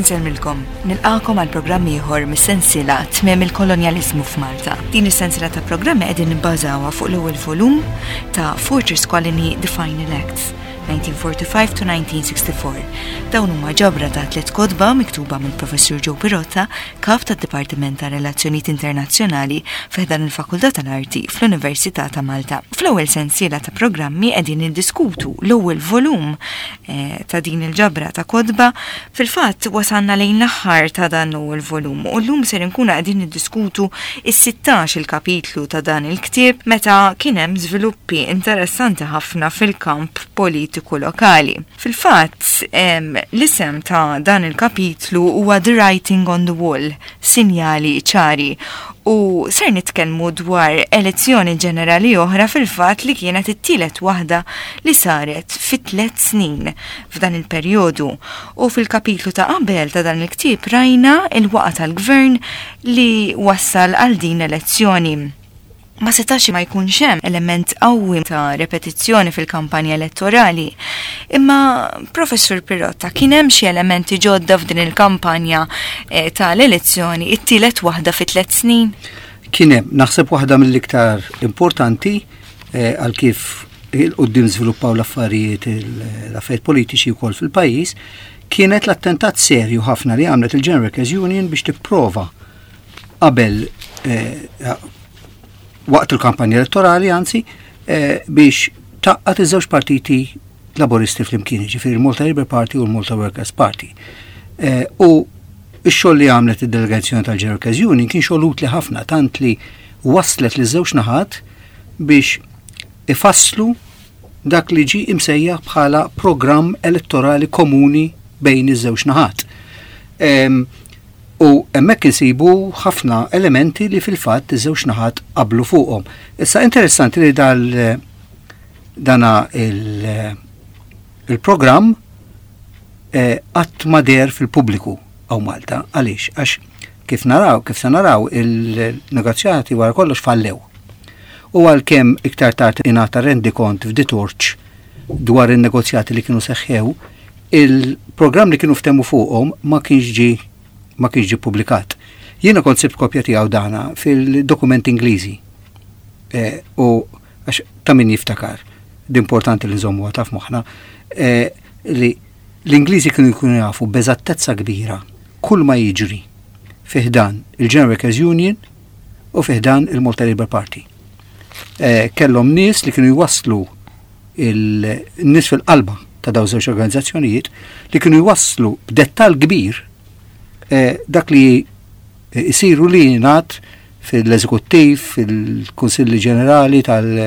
Nselmilkom, nilqakom għal programm ieħor mis-sensiela Tmiem il-kolonjaliżmu f'Malta. Din is-sensiela ta' programmi qegħdin nibbażawha fuq l-ewwel volum ta' Fortress Colony The Final Acts 1945 to 1964. Dawn huma ġabra ta' 3 kotba miktuba mill-Professur Joe Pirotta, kap tad-Dipartiment ta' Relazzjonijiet Internazzjonali f'ħdan il-Fakultà tal-Arti fl-Università ta' Malta. Fl-ewwel sensiela ta' programmi qegħdin niddiskutu l-ewwel volum ta' din il-ġabra ta' kotba. Fil-fatt wasanna lejn l-aħħar ta' dan l-ewwel volum u llum ser inkunu qegħdin niddiskutu is-16 il-kapitlu ta' dan il-ktieb meta kien hemm żviluppi interessanti ħafna fil-kamp politiku lokali. Fil-fatt, l-isem ta' dan il-kapitlu huwa The Writing on the Wall, sinjali ċari, u ser nitkellmu dwar elezzjoni ġenerali oħra fil-fatt li kienet it-tielet waħda li saret fit-3 snin f'dan il-perjodu. U fil-kapitlu ta' qabel ta' dan il-ktieb rajna il-waqa tal-gvern li wassal għal din elezzjoni. Ma setax ma jkunx hemm element qawwi ta' repetizzjoni fil-kampanja elettorali. Imma Professur Pirotta, kien hemm xi elementi ġodda f'din il-kampanja tal-elezzjoni it-tielet waħda fi 3 snin? Kien hemm naħseb waħda mill-iktar importanti għal kif il-qudiem żviluppaw l-affarijiet politiċi wkoll fil-pajjiż kienet l-attentat serju ħafna li għamlet il-General Workers Union biex tipprova qabel waqt il-kampanja elettorali, anzi, biex taqqat iż-żewġ partiti laboristi fl-imkien, ġifieri il-Malta Labour Party u l-Malta Workers Party. U x-xogħol li għamlet id-delegazzjoni tal-General Workers Union kien xogħol utli ħafna, tant li waslet li żewġ naħat biex ifasslu dak li ġi imsejjaħ bħala programm elettorali komuni bejn iż-żewġ naħat. U hemmhekk insibu ħafna elementi li fil-fatt iż-żewġ naħat qablu fuqhom. Issa interessanti li dana il-programm qatt ma der fil-pubbliku għaw Malta. Għaliex? Għax kif se naraw il-negozjati wara kollox fallew. U għalkemm iktar tard ingħata rendikont f'Ditorċ dwar in-negozjati li kienu seħħew, il-programm li kienu ftehmu fuqhom ma kienx ġie publikat. Jiena kont sibt kopja tiegħu dana fil-dokument Ingliżi. U għax ta' min jiftakar, d'importanti li nżommu taf moħħna, li l-Ingliżi kienu jkunu jafu b'eżattezza kbira kull ma jiġri fiħdan il-General Workers Union u fiħdan il-Malta Labour Party. Kellhom nies li kienu jwasslu il-nies fil-qalba ta' dawn żewġ organizzazzjonijiet li kienu jwasslu b'dettall kbir dak li jisiru li jingħad fil-eżekuttiv, fil-Kunsilli Ġenerali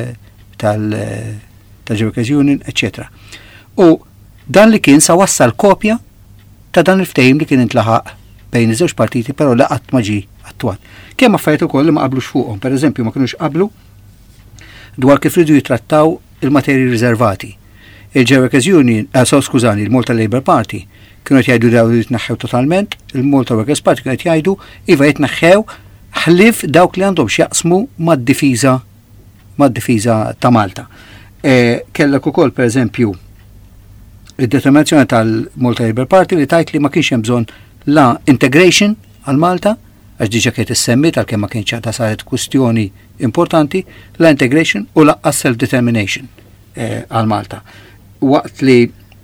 tal-General Workers Union, etc. U dan li kien sa wassal kopja ta' dan il-ftehim li kien intlaħaq bejn iż-żewġ partiti, però la qatt ma ġie attwat. Kemm affarijiet ukoll li ma qablux fuqhom, pereżempju ma kinux qablu dwar kif ridu jitrattaw il-materji riservati. Il-General Workers Union, il-Malta Labour Party kienu jgħidu daw li jitneħħew totalment, il-Malta Workers Party kienu jgħidu iva jitneħħew ħlif dawk li għandhom x'jaqsmu mad-difiża ta' Malta. Kellek ukoll pereżempju id-determinazzjoni tal-Malta Labour Party li tajt li ma kienx hemm bżonn la integration għal Malta, għax diġà kienet issemmi tal-kemm ma kienx ta' saret kwistjoni importanti, la integration u laqqas self-determination għal Malta. Waqt li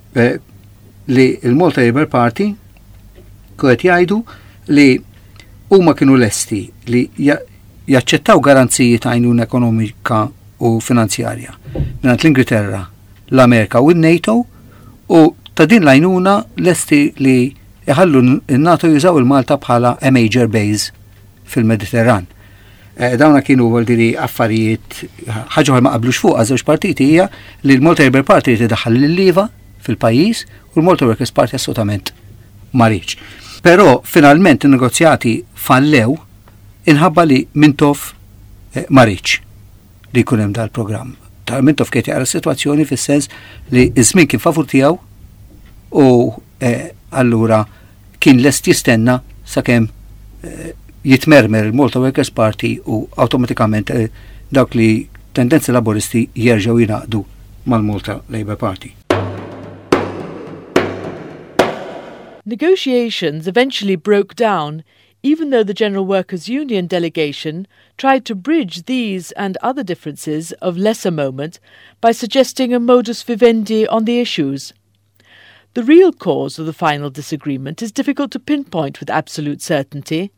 il-Malta Labour Party kienet jgħidu li huma kienu lesti li jaċċettaw garanziji ta' għajnuna ekonomika u finanzjarja mingħand l-Ingilterra, l-Amerika u n-NATO u ta' din l-għajnuna lesti li jħallu n-NATO jużaw il-Malta bħala a major base fil-Mediterran. Dawna kienu għaldiri affarijiet ħaġa ma qablux fuq għaż-żewġ partiti hija li l-Malta Labour Party tiddaħħal l-liva fil-pajjiż u l-Malta Workers Party assolutament ma rridx. Però finalment in-negozjati fallew inħabba li Mintoff ma rridx li jkun hemm dal-programm. Mintoff kien jara s-sitwazzjoni fis-sens li iż-żmien kien favur tiegħu u allura kien lest jistenna sakemm jitmermer il-Malta Workers Party u awtomatikament dawk li tendenzi laboristi jerġgħu jingħaqdu mal-Malta Labour Party. Negotiations eventually broke down, even though the General Workers' Union delegation tried to bridge these and other differences of lesser moment by suggesting a modus vivendi on the issues. The real cause of the final disagreement is difficult to pinpoint with absolute certainty.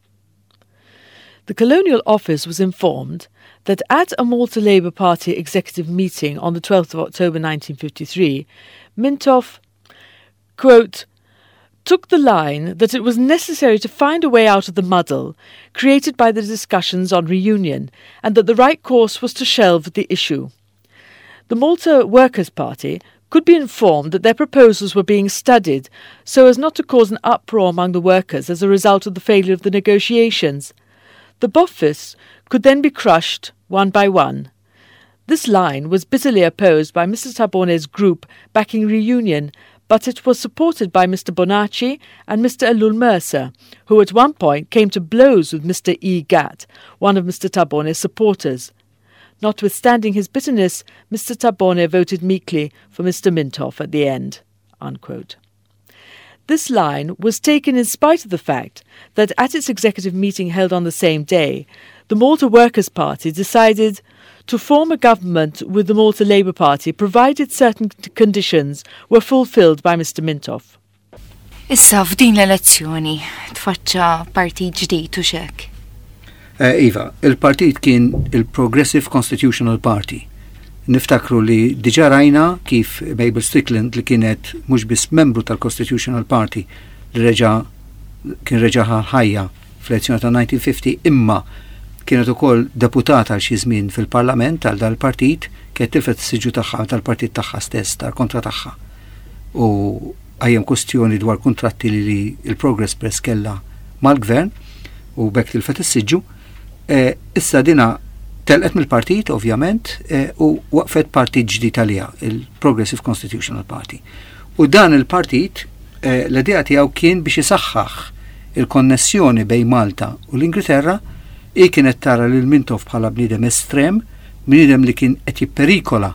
The Colonial Office was informed that at a Malta Labour Party executive meeting on the 12th of October 1953, Mintoff, quote, took the line that it was necessary to find a way out of the muddle created by the discussions on reunion, and that the right course was to shelve the issue. The Malta Workers' Party could be informed that their proposals were being studied so as not to cause an uproar among the workers as a result of the failure of the negotiations. The Boffists could then be crushed one by one. This line was bitterly opposed by Mr. Tabone's group backing reunion, but it was supported by Mr. Bonacci and Mr. Elul Mercer, who at one point came to blows with Mr. E. Gatt, one of Mr. Tabone's supporters. Notwithstanding his bitterness, Mr. Tabone voted meekly for Mr. Mintoff at the end." Unquote. This line was taken in spite of the fact that at its executive meeting held on the same day, the Malta Workers' Party decided to form a government with the Malta Labour Party provided certain conditions were fulfilled by Mr. Mintoff. Issa f'din l-elezzjoni tfaċċa partit ġdid u xek. Iva, il-partit kien il-Progressive Constitutional Party. Niftakru li diġa rajna kif Mabel Strickland li kienet mhux biss membru tal-Constitutional Party li kien reġaħa ħajja fl-elezzjoni ta' 1950 imma kienet ukoll deputata għal xi żmien fil-Parlament għal dal-partit kienet tilfet is-siġġu tagħha tal-partit tagħha stess tal-kontra tagħha. U għajjem kwestjoni dwar kuntratti li il-Progress Press kellha mal-gvern u bekk tilfet is-siġġu. Issa dina telqet mill-partit ovvjament u waqfet partit ġdid għaliha, il-Progressive Constitutional Party. U dan il-partit l-idea tiegħu kien biex isaħħaħ il-konnessjoni bejn Malta u l-Ingilterra kienet tara lil Mintoff bħala bniedem estrem, bniedem li kien qed jipperikola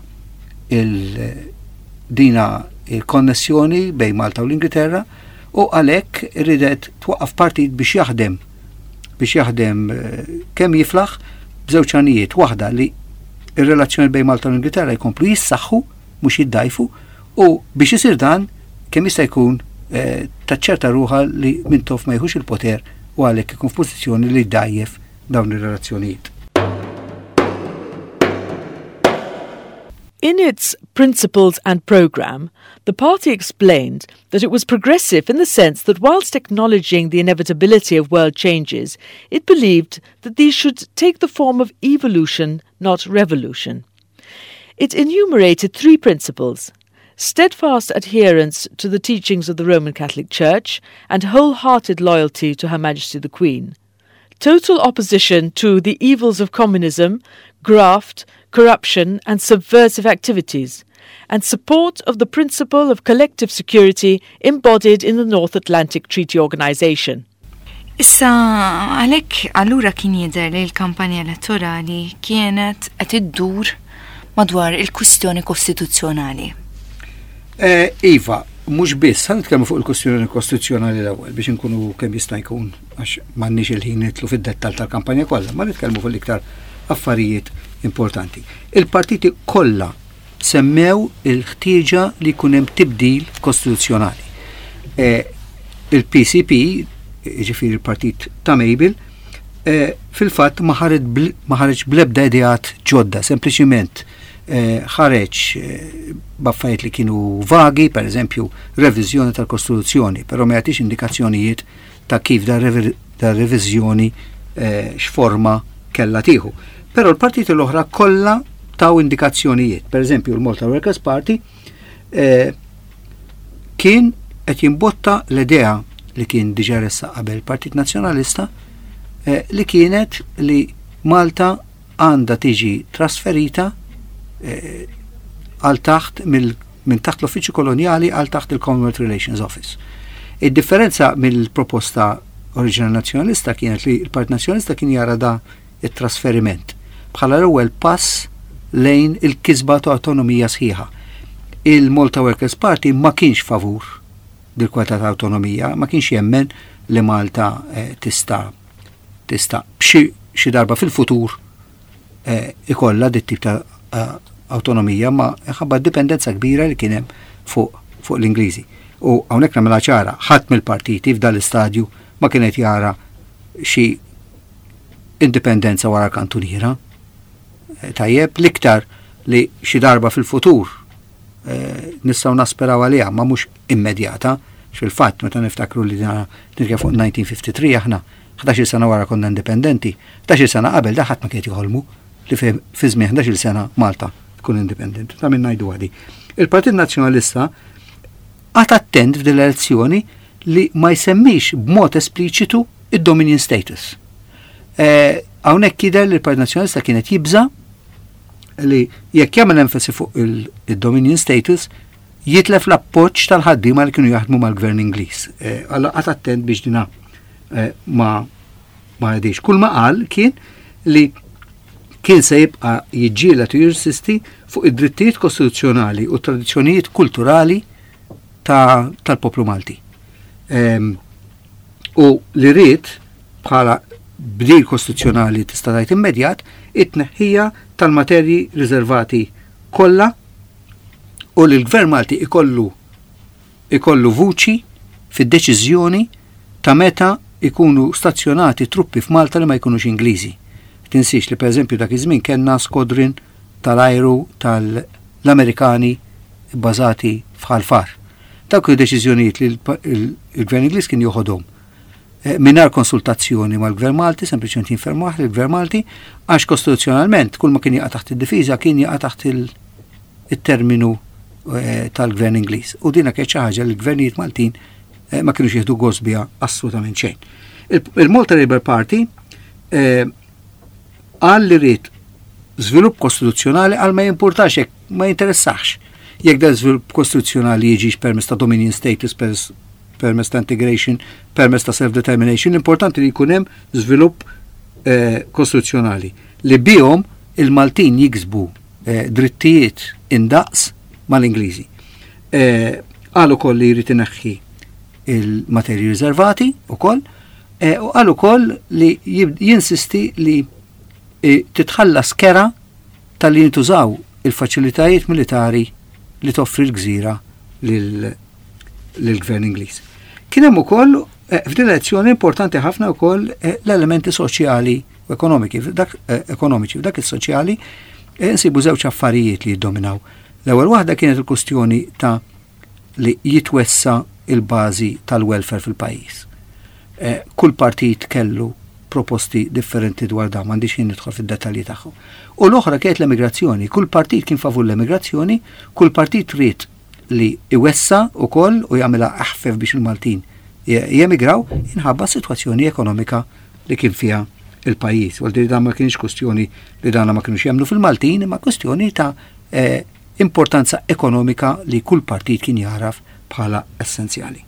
dina il-konnessjoni bejn Malta u l-Ingilterra u għalhekk irridet twaqqaf partit biex jaħdem kemm jiflaħ b'żewġ għanijiet, waħda li ir-relazzjoni bejn Malta u l-Ingilterra jkomplu jissaħħu mhux jiddajfu u biex isir dan kemm jista' jkun taċċerta ruħha li Mintoff ma jħux il-poter u għalhekk ikun f'pożizzjoni li jdajjef dawn ir-relazzjonijiet. In its principles and programme, the party explained that it was progressive in the sense that whilst acknowledging the inevitability of world changes, it believed that these should take the form of evolution, not revolution. It enumerated 3 principles: steadfast adherence to the teachings of the Roman Catholic Church and wholehearted loyalty to Her Majesty the Queen, total opposition to the evils of communism, graft, corruption and subversive activities, and support of the principle of collective security embodied in the North Atlantic Treaty Organization. Issa għalhekk allura kien jidher li l-kampanja elettorali kienet qed iddur madwar il-kwistjoni kostituzzjonali. Iva, mhux biss, ħan nitkellmu fuq il-kwistjoni kostituzzjonali l-ewwel biex inkunu kemm jista' jkun għax m'għandniex il-ħin nitlu fid-dettall tal-kampanja kollha, ma nitkellmu fuq l-iktar affarijiet importanti. Il-partiti kollha semmew il-ħtieġa li jkun hemm tibdil kostituzzjonali. Il-PCP, ġifieri il-partit ta' Mabel, fil-fatt ma ħareġ bl-ebda ideat ġodda, sempliċiment ħareġ b'affarijiet li kienu vagi, per eżempju reviżjoni tal-Kostituzzjoni, però ma jagħtix indikazzjonijiet ta' kif da' reviżjoni x'forma kellha tieħu. Però l-partiti l-oħra kollha taw indikazzjonijiet. Per eżempju, l-Malta Workers' Party kien qed jimbotta l-idea li kien diġà ressa qabel Partit Nazzjonalista li kienet li Malta għandha tiġi trasferita għal taħt minn taħt l-Uffiċċju Kolonjali għal taħt il-Commonwealth Relations Office. Id-differenza mill-proposta oriġinali nazzjonalista kienet li l-Partit Nazzjonalista kien jara da it-trasferiment bħala l-ewwel pass lejn il-kisba ta' autonomija sħiħa. Il-Malta Workers' Party ma kienx favur dil-kwalità ta' awtonomija, ma kienx jemmen li Malta tista' b'xi darba fil-futur ikollha dit tip ta' awtonomija, ma ħabba dipendenza kbira li kien hemm fuq l-Ingliżi. U hawnhekk nagħmilha ċara, ħadd mill-partiti f'dan l-istadju ma kienet jara xi indipendenza wara kantuniera. Tajjeb l-iktar li xi darba fil-futur nistgħu nasperaw għaliha, ma mhux immedjata, fil-fatt meta niftakru li nirja fuq 1953 aħna 11 sena wara konna indipendenti, 11 sena qabel ħadd ma kien jħolmu li fi żmien 11 sena Malta tkun indipendenti. Ta' min ngħidu għadi. Il-Partit Nazzjonalista għad attent f'din l-elezzjoni li ma jsemmix b'mod espliċitu id-Dominion status. Hawnhekk kidher li l-Partit Nazzjonalista kienet jibża li jekk jagħmel enfasi fuq il-Dominion status jitlef l-appoġġ tal-ħaddiema li kienu jaħdmu mal-Gvern Ingliż. Alla qatt attent biex dina ma għedix. Kull ma qal kien li kien se jibqa' jiġġieled u jirsisti fuq id-drittijiet kostituzzjonali u tradizzjonijiet kulturali tal-poplu Malti. U li rrid bħala bdil kostituzzjonali tista' tgħid immedjat it-tneħħija tal-materji riservati kollha u li l-Gvern Malti ikollu vuċi fid-deċiżjoni ta' meta ikunu stazzjonati truppi f'Malta li ma jkunux Ingliżi. Tinsix li pereżempju dak iż-żmien kellna skodrin tal-ajru tal-Amerikani bbażati f'Ħalfar. Dawk id-deċiżjonijiet li l-Gvern Ingliż kien joħodhom mingħajr konsultazzjoni mal-Gvern Malti, sempliċement jinfermuh lill-Gvern Malti għax kostituzzjonalment kull ma kien jaqa' taħt id-difiża kien jaqa' taħt il-terminu tal-Gvern Ingliż. U dina kienet xi ħaġa li l-gvernijiet Maltin ma kienux jieħdu gost biha assolutament xejn. Il-Malta Labour Party qal li rrid żvilupp kostituzzjonali għal ma jimpurtax hekk ma jinteressax. Jekk da żvilupp kostituzzjonali jiġix permezz ta' Dominion status, permezz ta' integration, permezz ta' self-determination, l-importanti li jkun hemm żvilupp kostituzzjonali li bihom il-Maltin jiksbu drittijiet indaqs mal-Ingliżi. Qal ukoll li jrid ineħħi il-materji riservati ukoll u qal ukoll li jinsisti li titħallas kera tal-li jintużaw il-faċilitajiet militari li toffri l-gżira lill-Gvern Ingliż. Kien hemm ukoll f'din elezzjoni importanti ħafna wkoll l-elementi soċjali u ekonomiċi. F'dak is-soċjali insibu żewġ affarijiet li jiddominaw. L-ewwel waħda kienet il-kwestjoni ta' li jitwessa il-bażi tal-welfare fil-pajjiż. Kull partit kellu proposti differenti dwar dan, m'għandix jien nidħol fid-dettalji tagħhom. U l-oħra kienet l-emigrazzjoni. Kull partit kien favur l-emigrazzjoni, kull partit ried li iwessa ukoll u jagħmilha aħfef biex il-Maltin jemigraw inħabba sitwazzjoni ekonomika li kien fiha il-pajjiż. Waldi dan ma kienx kwestjoni li dan ma kienux jagħmlu fil-Maltin, imma kwestjoni ta' importanza ekonomika li kull partit kien jaraf bħala essenzjali.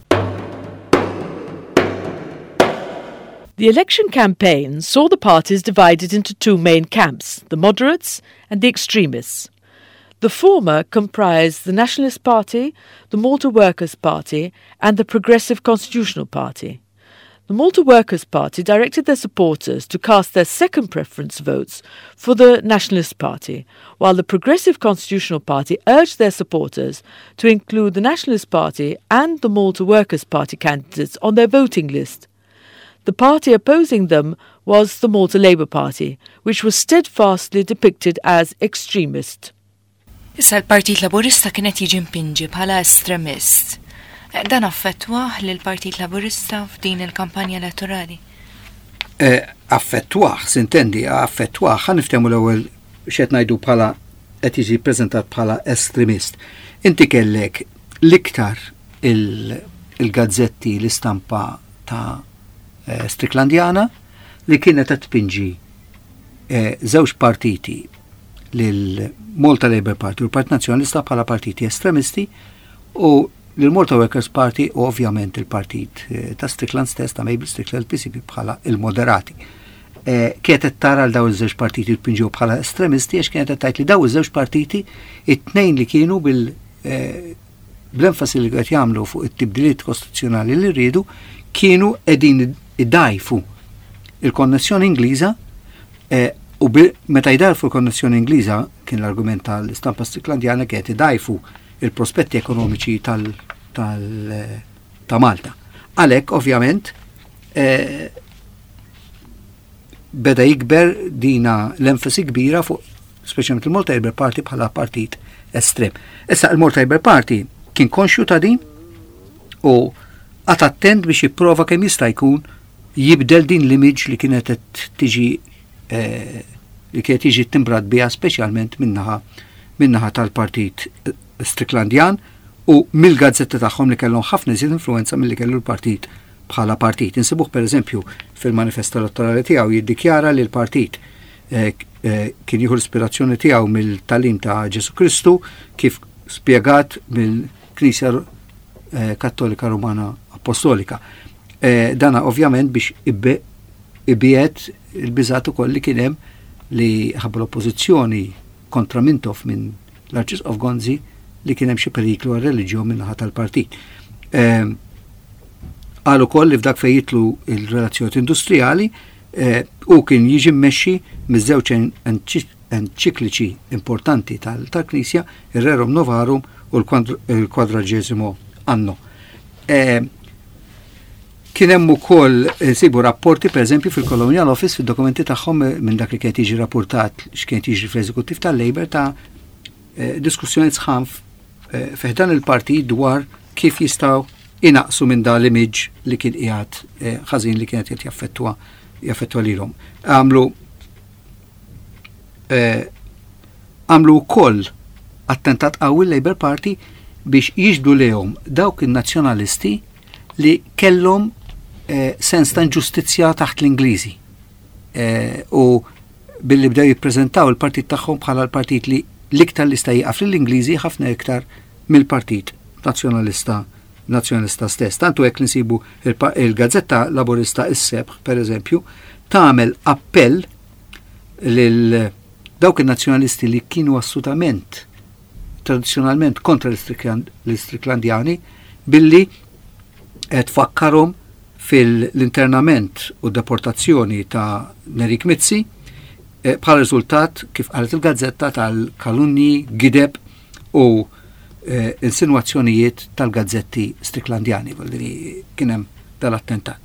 The election campaign saw the parties divided into two main camps, the moderates and the extremists. The former comprised the Nationalist Party, the Malta Workers' Party and the Progressive Constitutional Party. The Malta Workers' Party directed their supporters to cast their second preference votes for the Nationalist Party, while the Progressive Constitutional Party urged their supporters to include the Nationalist Party and the Malta Workers' Party candidates on their voting list. The party opposing them was the Malta Labour Party, which was steadfastly depicted as extremist. Issa l-Partit Laburista kienet jiġi mpinġi bħala estremist. Dan affettwaħ lill-Partit Laburista f'din il-kampanja elettorali? Affettwaħ, sintendi, affettwaħ, ħan niftehmu l-ewwel x'qed ngħidu bħala qed jiġi ppreżentat bħala estremist. Inti kellek l-iktar il-gazzetti l-istampa ta' Stricklandjana li kienet qed tpinġi żewġ partiti lill-Malta Labour Party u l-Partit Nazzjonalista bħala partiti estremisti u l-Malta Workers Party u ovvjament il-partit ta' Strickland stess ta' Mabel Strickland PCP bħala il-moderati. Kienet tara l daw iż-żewġ partiti tpinġew bħala estremisti għax kienet tajt li daw iż-żewġ partiti it-tnejn li kienu bl-enfasi li qed jagħmlu fuq it-tibdiliet kostituzzjonali li rridu kienu qegħdin iddajfu il-konnessjoni Ingliża u meta jdarfu l-konnessjoni Ingliża kien l-argument tal-istampa Stricklandjana kienet idajfu il-prospetti ekonomiċi ta' Malta. Għalhekk ovvjament beda jikber dina l-enfasi kbira fuq speċjalment il-Malta Labour Party bħala partit estrem. Issa il-Malta Labour Party kien konxju ta' din u għat attent biex jipprova kemm jista' jkun jibdel din l-image li kienet tiġi timbrat biha speċjalment minnaħa tal-partit Stricklandjan u mill-gazzetti tagħhom li kellhom ħafna iżjed influenza milli kellu l-partit bħala partit. Insibuh pereżempju fil-manifest elettorali tiegħu jiddikjara li l-partit kien jieħu l-ispirazzjoni tiegħu mill-talim ta' Ġesu Kristu kif spjegat mill-Knisja Kattolika Rumana Apostolika. Dana ovvjament biex ibiet il-biżat ukoll li kien hemm li ħabba l-oppożizzjoni kontra Mintoff minn l-Arċisqof Gonzi li kien hemm xi periklu għar-reliġjon min-naħa tal-partit. Qal ukoll li f'dak fejn jitlu il-relazzjonijiet industrijali u kien jiġi mmexxi miż-żewġ enċikliċi importanti tal-Knisja, ir-Rerum Novarum u l-Quadragesimo Anno. Kien hemm ukoll insibu rapporti pereżempju fil-Colonial Office fid-dokumenti tagħhom minn dak li kien jiġi rapportat x'kien jiġri fl-Eżekuttiv tal-Labor ta' diskussjoni sħan fiħdan il-partit dwar kif jistgħu inaqsu minn da l-image li kien qiegħed ħażin li kienet qed jaffettwa lilhom. Għamlu wkoll attentat qawwi l-Labor Party biex jiġbdu lehom dawk in-nazzjonalisti li kellhom sens ta' inġustizzja taħt l-Ingliżi. U billi bdew jippreżentaw il-partit tagħhom bħala l-partit li l-iktar li sta jieqaf lill-Ingliżi ħafna iktar mill-partit nazzjonalista stess. Tantu hekk li nsibu il-Gazzetta Laburista is-Sebħ, pereżempju, tagħmel appell lil dawk in-nazzjonalisti li kienu assolutament tradizzjonalment kontra l-Stricklandjani billi tfakkarhom fil-internament u deportazzjoni ta' Nerik Mizzi bħal riżultat kif qalet il-Gazzetta tal-kalunni, gideb u insinuazzjonijiet tal-gazzetti Stricklandjani li kien hemm dal-attentat.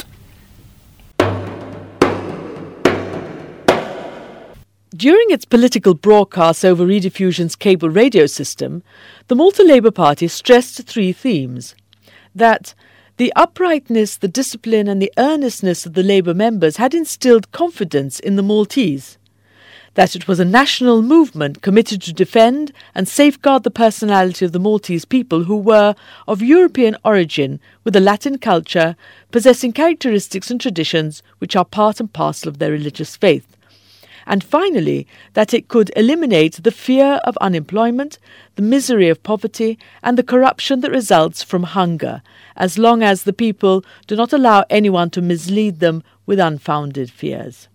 During its political broadcasts over Rediffusion's cable radio system, the Malta Labour Party stressed three themes: that the uprightness, the discipline and the earnestness of the Labour members had instilled confidence in the Maltese, that it was a national movement committed to defend and safeguard the personality of the Maltese people who were of European origin with a Latin culture, possessing characteristics and traditions which are part and parcel of their religious faith. And finally, that it could eliminate the fear of unemployment, the misery of poverty, and the corruption that results from hunger, as long as the people do not allow anyone to mislead them with unfounded fears.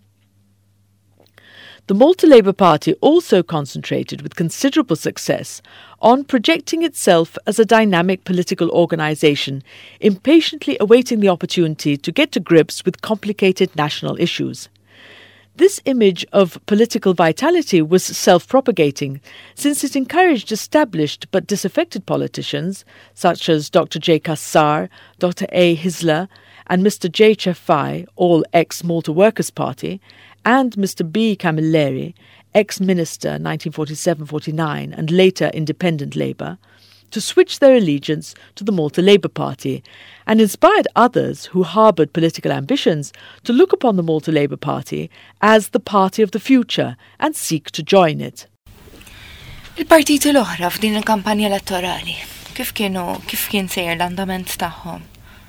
The Malta Labour Party also concentrated with considerable success on projecting itself as a dynamic political organisation, impatiently awaiting the opportunity to get to grips with complicated national issues. This image of political vitality was self-propagating, since it encouraged established but disaffected politicians, such as Dr. J. Kassar, Dr. A. Hisler, and Mr. J. Chefai, all ex-Malta Workers' Party, and Mr. B. Camilleri, ex-minister 1947-49 and later independent Labour, to switch their allegiance to the Malta Labour Party, and inspired others who harboured political ambitions to look upon the Malta Labour Party as the party of the future and seek to join it. Il-partiti l-oħra f'din il-kampanja elettorali, kif kien sejjer l-andament tagħhom?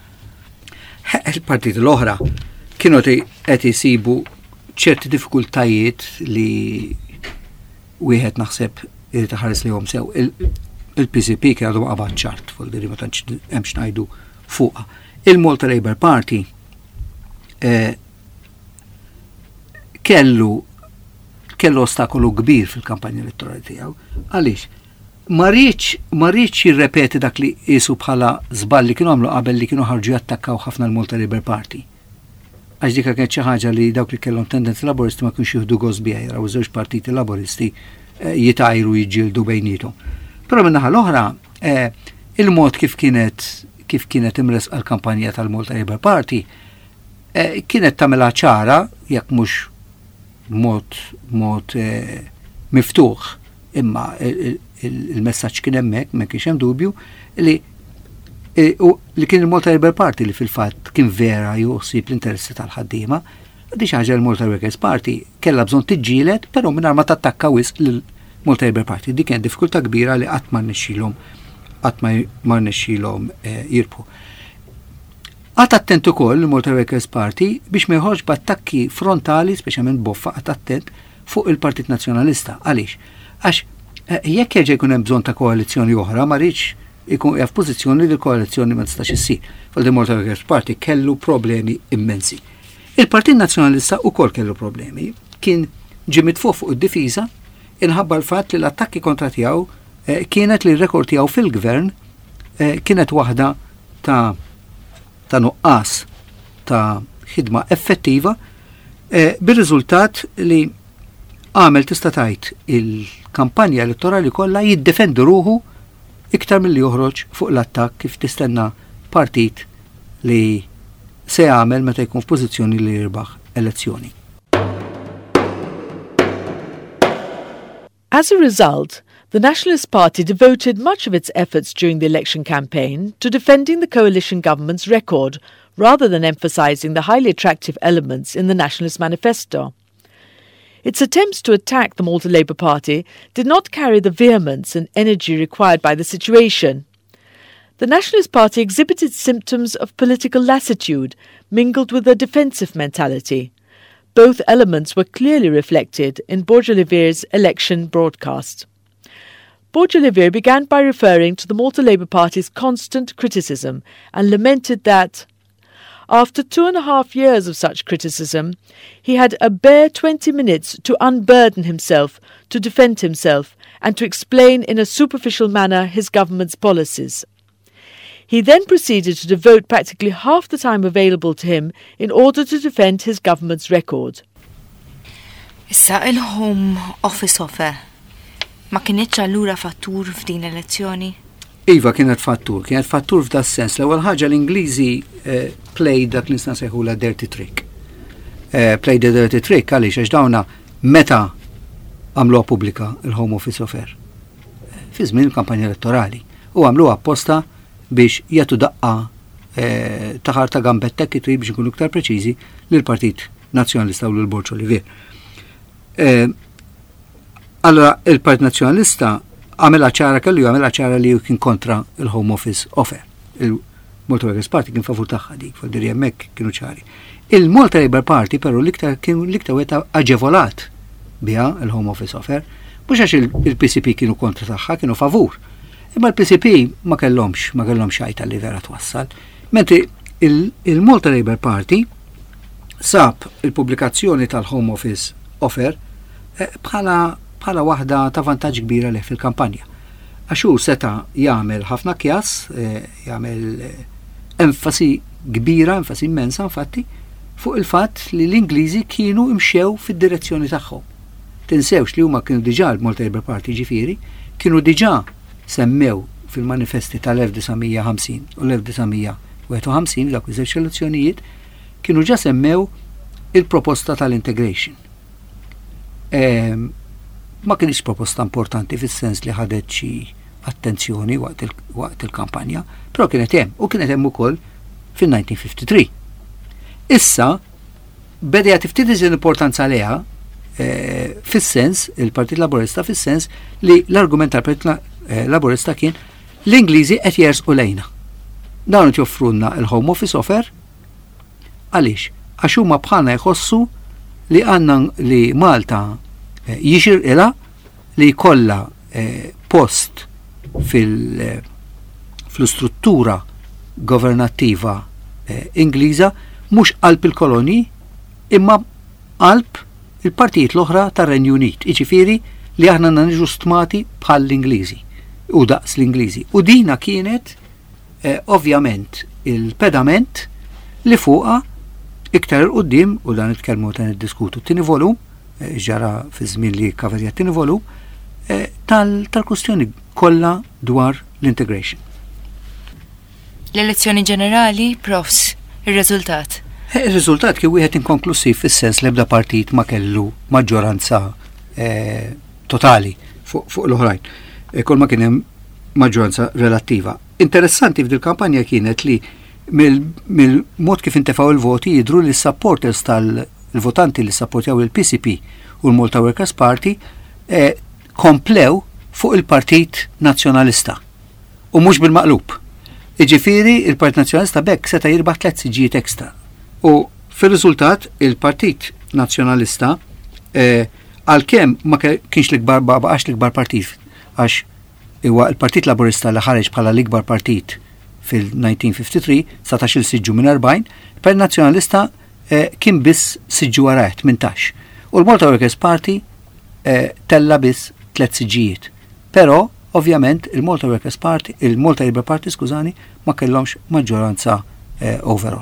Il-partiti l-oħra kienu qed isibu ċerti diffikultajiet li wieħed naħseb irid iħares lihom sew. Il-PCP kien għadu qabad ċart fuq li ma tantx hemm x'ngħidu fuqha. Il-Malta Labour Party kellu ostakolu kbir fil-kampanja elettorali tiegħu. Għaliex? ma rridx jirrepeti dak li qisu bħala żball li kienu għamlu qabel li kienu ħarġu jattakkaw ħafna l-Malta Labour Party. Għax dika kienet xi ħaġa li dawk li kellhom tendenzi laboristi ma kienx jieħdu gost biha, jaraw żewġ partiti laboristi jitajru jiġġieldu bejnietom. Però min-naħa l-oħra il-mod kif kienet imres għall-kampanja tal-Malta Labour Party kienet tagħmilha ċara jekk mhux mod miftuħ imma il-messaġġ kien hemmhekk ma kienx hemm dubju li kien il-Malta Labour Party li fil-fatt kien vera joħsib l-interessi tal-ħaddiema. Di ħaġa l-Malta Workers Party kellha bżonn tiġġieled, però mingħajr ma tattakka wisq lill-Malta Labour Party. Di kien diffikultà kbira li qatt ma rnexxielhom jirbħu. Qatt attent ukoll il-Malta Workers Party biex ma jħorġ b'attakki frontali, speċjalment boffa qatt attent fuq il-Partit Nazzjonalista. Għaliex? Għax jekk jerġa' jkun hemm bżonn ta' koalizzjoni oħra, ma rridx ikun hija f'pożizzjoni li l-koalizzjoni ma tistax issir. Fil-Malta Workers Party kellu problemi immensi. Il-Partit Nazzjonalista wkoll kellu problemi. Kien ġimit fuq id-difiża inħabba l-fatt li l-attakki kontra tiegħu kienet li r-rekord tiegħu fil-gvern kienet waħda ta' nuqqas ta' ħidma effettiva bir-riżultat li għamel tista' tgħid il-kampanja elettorali kollha jiddefendi ruħu iktar milli joħroġ fuq l-attakk kif tistenna partit li se jagħmel meta jkun f'pożizzjoni li jirbaħ elezzjoni. As a result, the Nationalist Party devoted much of its efforts during the election campaign to defending the coalition government's record rather than emphasising the highly attractive elements in the Nationalist Manifesto. Its attempts to attack the Malta Labour Party did not carry the vehemence and energy required by the situation. The Nationalist Party exhibited symptoms of political lassitude mingled with a defensive mentality. Both elements were clearly reflected in Borja Oliveir's election broadcast. Borja Oliveir began by referring to the Malta Labour Party's constant criticism and lamented that after 2.5 years of such criticism, he had a bare 20 minutes to unburden himself, to defend himself, and to explain in a superficial manner his government's policies. He then proceeded to devote practically half the time available to him in order to defend his government's record. Issa il-Home Office offer ma kienitx allura fattur f'din elezzjoni? Iva kienet fattur f'da sens. L-ewwel ħaġa l-Ingliżi played dak li nista' nsejħula dirty trick. Played the dirty trick għaliex għax dawna meta għamluha pubblika il-Home Office offer. Fi żmien il-kampanja elettorali. U għamluha apposta biex jagħtu daqqa taħar ta' gambetta kitri biex ikunu iktar preċiżi lill-Partit Nazzjonalista u lill-Borja Oliveir. Allora il-Partit Nazzjonalista għamela ċara li kien kontra il-Home Office offer. Il-Malta Workers Party kien favur tagħha dik, fil-diri hemmhekk kienu ċari. Il-Malta Labour Party però kienu l-iktar weta aġevolat biha il-Home Office offer, mhux għax il-PCP kienu kontra tagħha, kienu favur. Imma l-PCP ma kellhomx xajta li vera twassal. Mentri il-Malta Labour Party sab il-pubblikazzjoni tal-Home Office offer bħala waħda ta' vantaġġ kbira leh fil-kampanja. Għax hu seta' jagħmel ħafna kjas, jagħmel enfasi kbira, enfasi immensa infatti, fuq il-fatt li l-Ingliżi kienu imxew fid-direzzjoni tagħhom. Tinsewx li huma kienu diġà l-Malta Labour Party ġifieri, kienu diġà semmew fil-manifesti tal-1950 u l-1951 dak iż-żewġ elezzjonijiet kienu ġa semmew il-proposta tal-integration. Ma kienx proposta importanti fis-sens li ħadet xi attenzjoni waqt il-kampanja, però kienet hemm ukoll fin-1953. Issa beda tiftit iżjed importanza leha fis-sens il-Partit Laburista fis-sens li l-argument tal-Partit Laburista kien l-Ingliżi qed jersqu lejna. Dawn qed joffrulna il-Home Office offer għaliex għax huma bħalna jħossu li għandna li Malta jixir ilha li jkollha post fil-struttura governattiva Ingliża mhux qalb il-kolonji imma qalb il-partijiet l-oħra tar-Renju Unit, jiġifieri li aħna niġu stmati bħall-Ingliżi. u daqs l-Ingliżi. U dina kienet ovvjament il-pedament li fuqa iktar il-qoddim, u dan nitkellmu ta' niddiskutu t-tieni volum, ġara fi żmien li kaverja t-tieni volum, tal-kwistjoni kollha dwar l-integration. L-elezzjoni ġenerali, profs, ir-riżultat. Il-riżultat kien wieħed inkonklusiv fis-sens l-ebda partit ma kellu maġġoranza totali fuq l-oħrajn. Kol ma kien hemm maġġoranza relattiva. Interessanti f'dil kampanja kienet li mill-mod kif intefgħu il-voti jidhru li s-supporters tal-votanti li sapportjaw il-PCP u l-Malta Workers Party komplew fuq il-Partit Nazzjonalista. U mhux bil-maqlub. Iġifieri il-Partit Nazzjonalista bekk seta' jirbaħ 3 siġijiet ekstra. U fir-riżultat il-Partit Nazzjonalista għalkemm ma kienx l-ikbar baqax l-ikbar partit għax huwa il-Partit Laburista li ħareġ bħala l-ikbar partit fil-1953 19 siġġu minn 40, il-Partit Nazzjonalista kien biss siġġu warajh 18. U l-Malta Workers Party tella biss 3 siġġijiet. Però ovvjament il-Malta Workers Party, il-Malta Labour Party, skużani, ma kellhomx maġġoranza overall.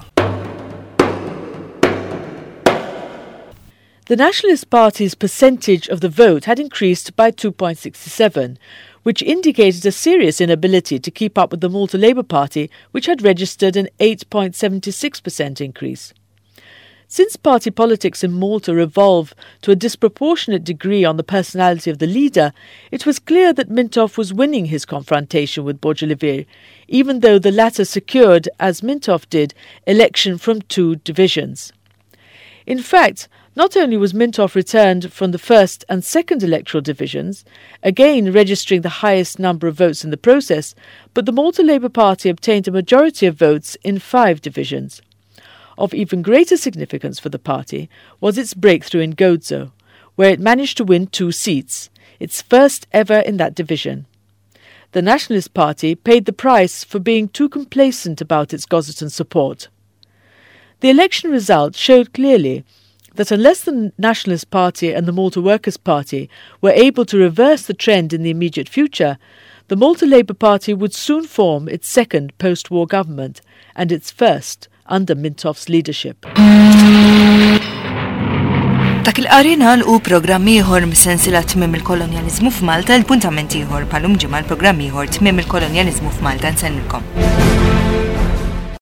The Nationalist Party's percentage of the vote had increased by 2.67, which indicated a serious inability to keep up with the Malta Labour Party, which had registered an 8.76% increase. Since party politics in Malta evolved to a disproportionate degree on the personality of the leader, it was clear that Mintoff was winning his confrontation with Borgelivir, even though the latter secured, as Mintoff did, election from 2 divisions. In fact, not only was Mintoff returned from the first and second electoral divisions, again registering the highest number of votes in the process, but the Malta Labour Party obtained a majority of votes in 5 divisions. Of even greater significance for the party was its breakthrough in Gozo, where it managed to win 2 seats, its first ever in that division. The Nationalist Party paid the price for being too complacent about its Gozoton support. The election result showed clearly that unless the Nationalist Party and the Malta Workers' Party were able to reverse the trend in the immediate future, the Malta Labour Party would soon form its second post-war government and its first under Mintoff's leadership. Dak il-qarina l-u programm ieħor mis-sensiela tmiem il-kolonjaliżmu f'Malta, il-puntament ieħor bħalhom ġimgħa l-programm ieħor tmiem il-kolonjaliżmu f'Malta nsennilkom.